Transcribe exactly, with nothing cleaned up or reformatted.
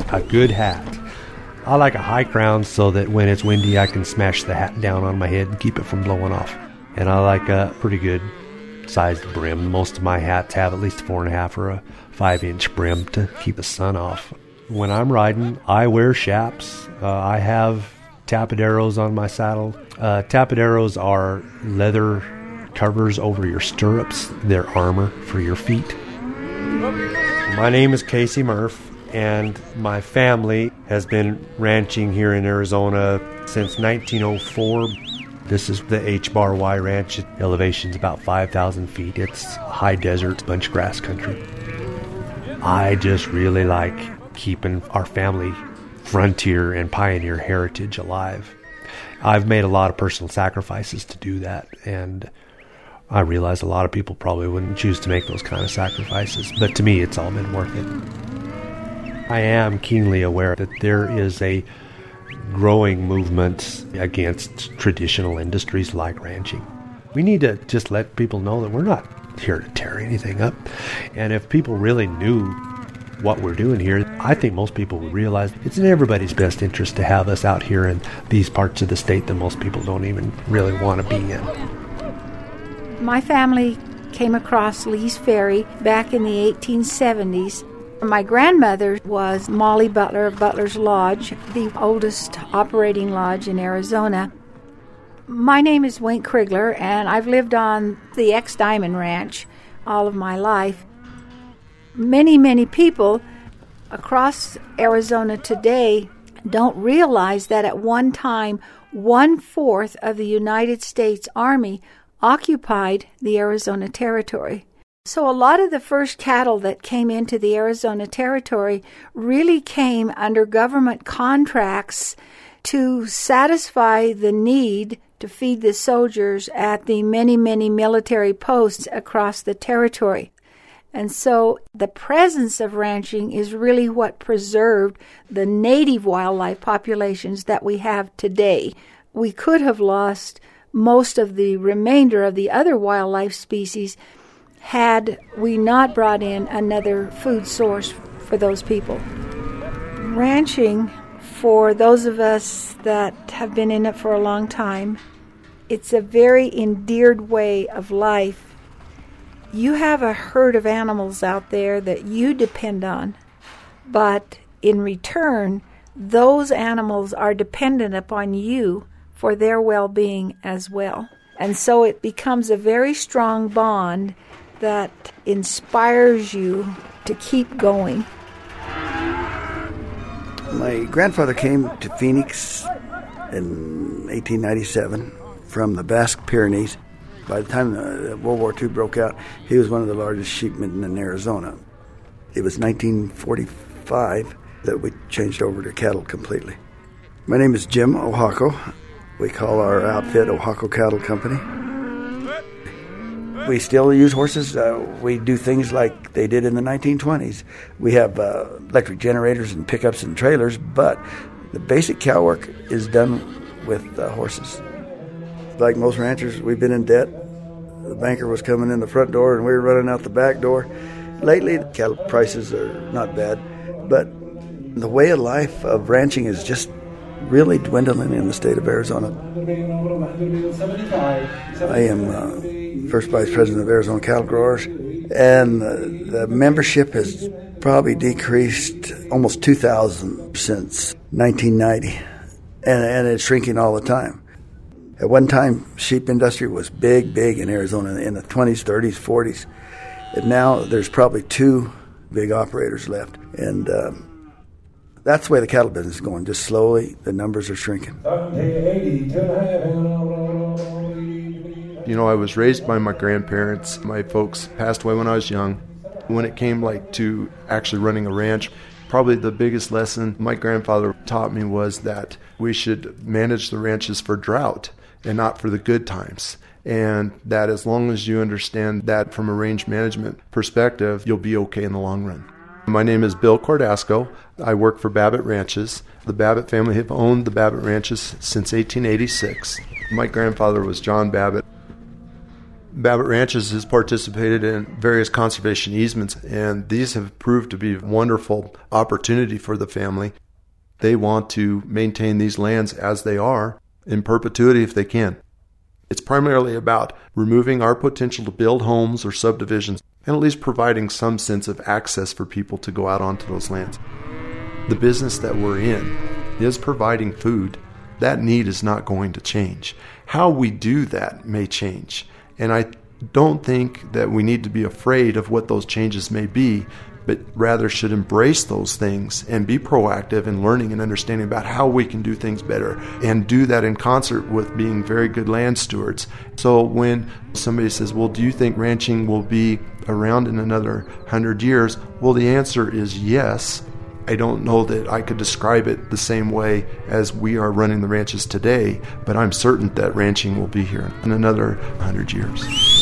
a good hat. I like a high crown so that when it's windy, I can smash the hat down on my head and keep it from blowing off. And I like a pretty good sized brim. Most of my hats have at least four and a half or a five inch brim to keep the sun off. When I'm riding, I wear chaps. Uh, I have tapaderos on my saddle. Uh, tapaderos are leather covers over your stirrups. They're armor for your feet. My name is Casey Murph, and my family has been ranching here in Arizona since nineteen oh four. This is the H Bar Y Ranch. Elevation's about five thousand feet. It's high desert, bunch grass country. I just really like keeping our family frontier and pioneer heritage alive. I've made a lot of personal sacrifices to do that, and I realize a lot of people probably wouldn't choose to make those kind of sacrifices, but to me it's all been worth it. I am keenly aware that there is a growing movement against traditional industries like ranching. We need to just let people know that we're not here to tear anything up. And if people really knew what we're doing here, I think most people would realize it's in everybody's best interest to have us out here in these parts of the state that most people don't even really want to be in. My family came across Lee's Ferry back in the eighteen seventies. My grandmother was Molly Butler of Butler's Lodge, the oldest operating lodge in Arizona. My name is Wink Krigler, and I've lived on the X-Diamond Ranch all of my life. Many, many people across Arizona today don't realize that at one time, one-fourth of the United States Army occupied the Arizona Territory. So a lot of the first cattle that came into the Arizona Territory really came under government contracts to satisfy the need to feed the soldiers at the many, many military posts across the territory. And so the presence of ranching is really what preserved the native wildlife populations that we have today. We could have lost most of the remainder of the other wildlife species had we not brought in another food source for those people. Ranching, for those of us that have been in it for a long time, it's a very endeared way of life. You have a herd of animals out there that you depend on, but in return, those animals are dependent upon you for their well-being as well. And so it becomes a very strong bond that inspires you to keep going. My grandfather came to Phoenix in eighteen ninety-seven from the Basque Pyrenees. By the time uh, World War Two broke out, he was one of the largest sheepmen in Arizona. It was nineteen forty-five that we changed over to cattle completely. My name is Jim Oaxaco. We call our outfit Oaxaco Cattle Company. We still use horses. Uh, we do things like they did in the nineteen twenties. We have uh, electric generators and pickups and trailers, but the basic cow work is done with uh, horses. Like most ranchers, we've been in debt. The banker was coming in the front door and we were running out the back door. Lately, the cattle prices are not bad, but the way of life of ranching is just really dwindling in the state of Arizona. I am uh, first vice president of Arizona Cattle Growers, and uh, the membership has probably decreased almost two thousand since nineteen ninety, and, and it's shrinking all the time. At one time, sheep industry was big, big in Arizona in the twenties, thirties, forties. And now there's probably two big operators left. And um, that's the way the cattle business is going. Just slowly, the numbers are shrinking. You know, I was raised by my grandparents. My folks passed away when I was young. When it came like to actually running a ranch, probably the biggest lesson my grandfather taught me was that we should manage the ranches for drought and not for the good times. And that as long as you understand that from a range management perspective, you'll be okay in the long run. My name is Bill Cordasco. I work for Babbitt Ranches. The Babbitt family have owned the Babbitt Ranches since eighteen eighty-six. My grandfather was John Babbitt. Babbitt Ranches has participated in various conservation easements, and these have proved to be a wonderful opportunity for the family. They want to maintain these lands as they are in perpetuity if they can. It's primarily about removing our potential to build homes or subdivisions and at least providing some sense of access for people to go out onto those lands. The business that we're in is providing food. That need is not going to change. How we do that may change. And I don't think that we need to be afraid of what those changes may be, but rather should embrace those things and be proactive in learning and understanding about how we can do things better, and do that in concert with being very good land stewards. So when somebody says, well, do you think ranching will be around in another hundred years? Well, the answer is yes. I don't know that I could describe it the same way as we are running the ranches today, but I'm certain that ranching will be here in another hundred years.